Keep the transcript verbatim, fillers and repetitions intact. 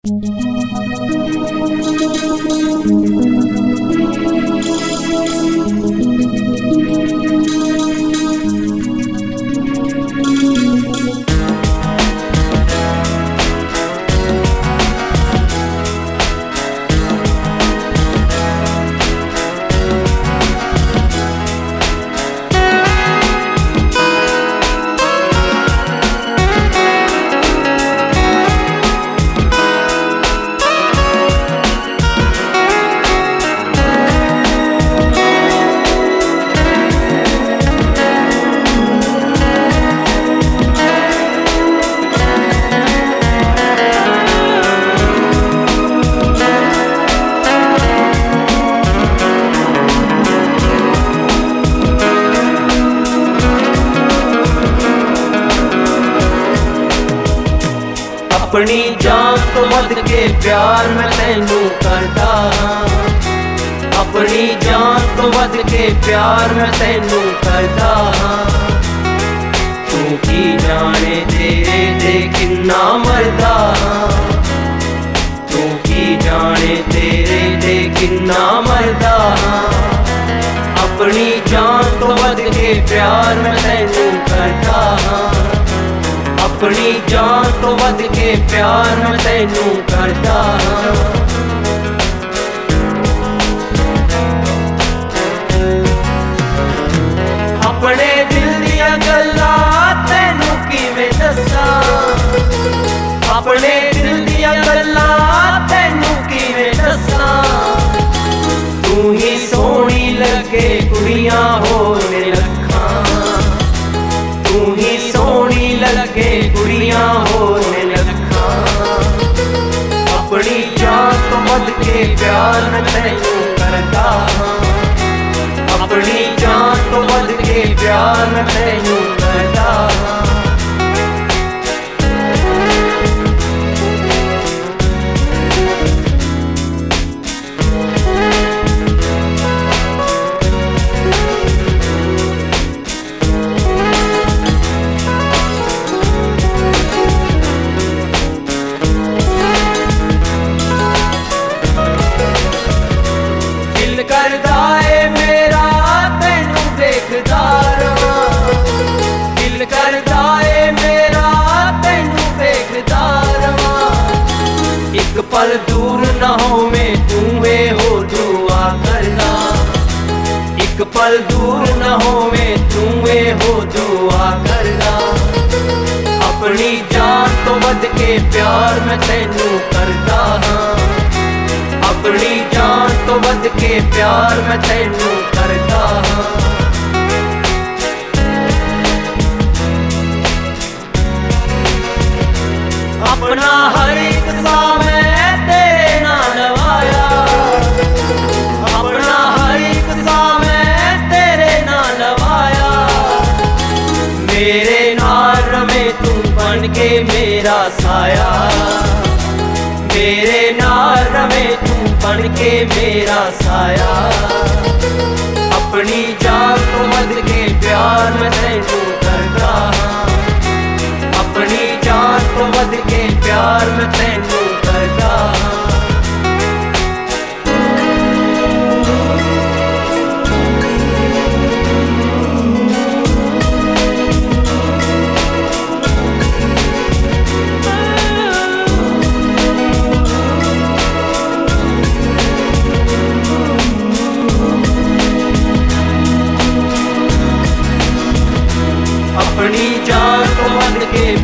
अपनी जान तो वध के प्यार मैं तैनू करदा हां, अपनी जान तो वध के प्यार मैं तैनू करदा हां। तू की जाने तेरे दे किन्ना मरदा हां, तू की जाने तेरे दे किन्ना मरदा हां। अपनी जान तो वध के प्यार मैं तैनू करदा हां, अपनी जान तो वध के प्यार मैं तैनू करदा हां। अपने दिल दियां गल्लां तैनू किवें दस्सां, अपने दिल दियां गल्लां तैनू किवें दस्सां। तू ही सोहनी लगे कुड़ियां होर ने लखां, तू ही सोहनी लगे कुड़ियां होर ने लखां। अपनी जान तो वध के प्यार मैं तैनू करदा हां, अपनी जान तो वध के प्यार मैं तैनू करदा हां। करदा ए मेरा तैनू देखदा रवां, दिल करदा ए मेरा तैनू देखदा रवां। एक पल दूर ना होवें तू ए हो दुआ करदा, एक पल दूर ना होवें तू ए हो दुआ करदा। अपनी जान तो वध के प्यार मैं तैनू करदा हां, अपनी जान तो वध के प्यार मैं तैनू करदा हां। अपना हर एक सा मैं तेरे नाल लवाया, अपना हर एक सा मैं तेरे नाल लवाया। मेरे नाल रवे तू बन के मेरा साया, मेरे नाल रवे तू बन के मेरा साया। अपनी जान तो वध के प्यार मैं तैनू करदा हां, अपनी जान तो वध के प्यार मैं तैनू करदा हां। अपनी जान तो वध के